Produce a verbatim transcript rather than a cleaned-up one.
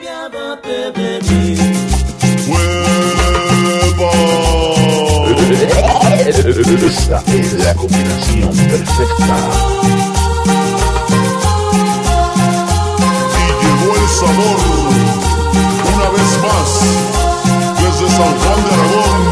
Apiádate de mí. ¡Hueva! Esta es la combinación perfecta. Y llegó el sabor, una vez más, desde San Juan de Aragón.